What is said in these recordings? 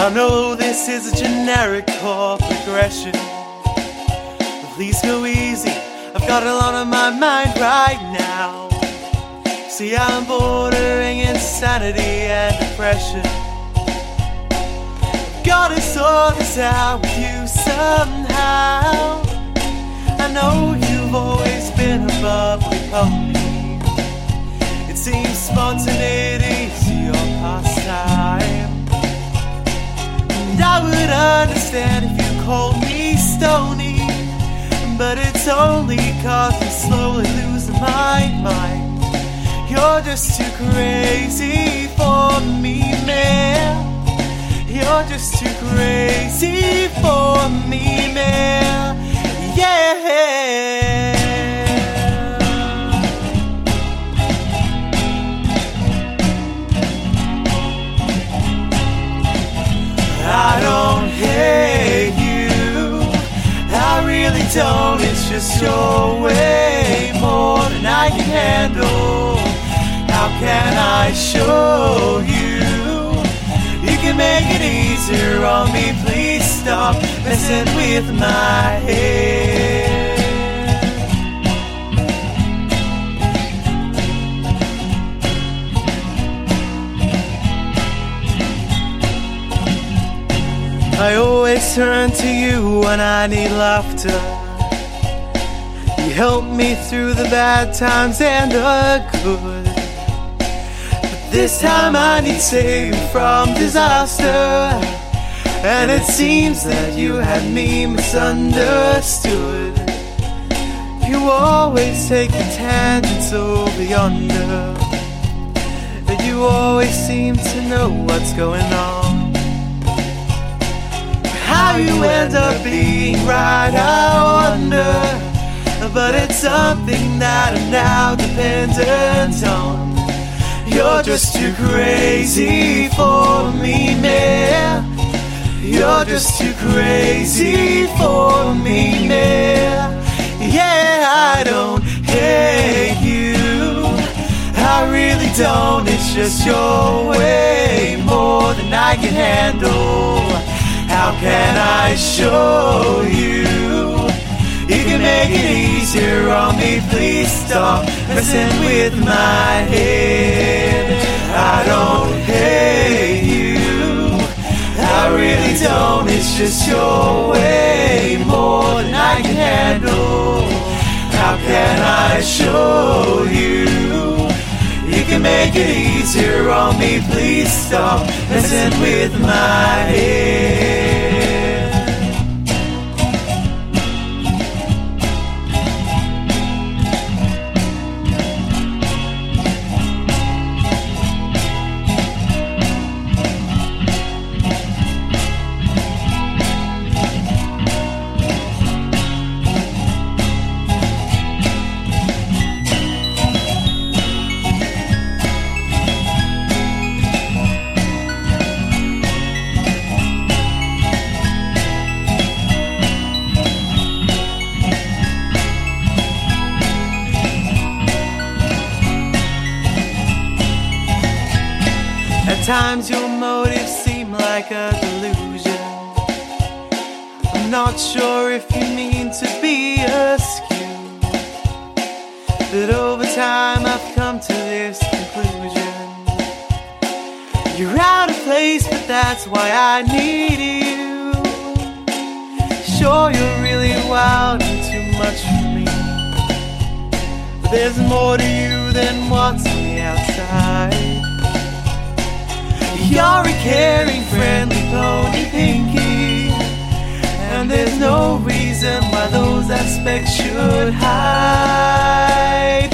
I know this is a generic chord progression, but please go easy, I've got a lot on my mind right now. See, I'm bordering insanity and depression. Gotta sort this out with you somehow. I know you've always been a bubbly pony. It seems spontaneity's your pastime, and I would understand if you called me stony, but it's only 'cause I'm slowly losing my mind. You're just too crazy for me, man. You're just too crazy for me, man. Yeah. I don't hate you, I really don't. It's just your way more than I can handle. How can I show you? You can make it easier on me. Please stop messing with my head. I always turn to you when I need laughter. You help me through the bad times and the good. This time I need saving from disaster, and it seems that you had me misunderstood. You always take the tangents over yonder, but you always seem to know what's going on. How you end up being right, I wonder, but it's something that I'm now dependent on. You're just too crazy for me, man. You're just too crazy for me, man. Yeah, I don't hate you, I really don't. It's just your way more than I can handle. How can I show you? You can make it easier on me. Please stop messing with my head. I don't hate you, I really don't. It's just your way more than I can handle. How can I show you? You can make it easier on me. Please stop messing with my head. At times your motives seem like a delusion. I'm not sure if you mean to be askew, but over time I've come to this conclusion. You're out of place, but that's why I need you. Sure, you're really wild and too much for me, but there's more to you than what's on the outside. You're a caring, friendly pony pinky, and there's no reason why those aspects should hide.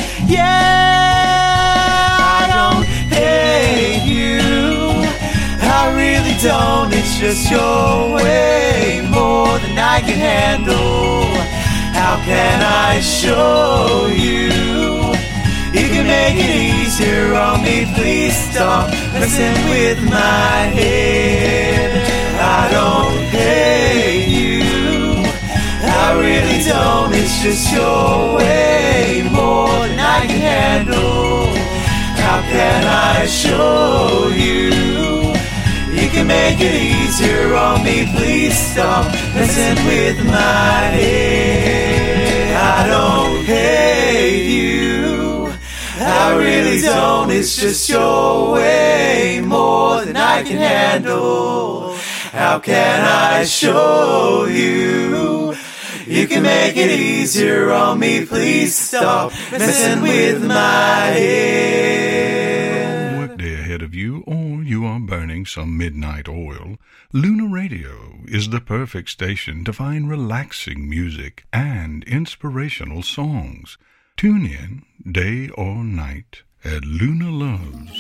Yeah, I don't hate you, I really don't. It's just your way more than I can handle. How can I show you? You can make it easier on me. Please stop messing with my head. I don't hate you, I really don't. It's just your way more than I can handle. How can I show you? You can make make it easier on me, please stop messing with my head. I don't hate you, I really don't. It's just your way more than I can handle. How can I show you? You can make it easier on me, please stop messing with my head. Workday ahead of you, or you are burning some midnight oil, Luna Radio is the perfect station to find relaxing music and inspirational songs. Tune in day or night at Luna Loves.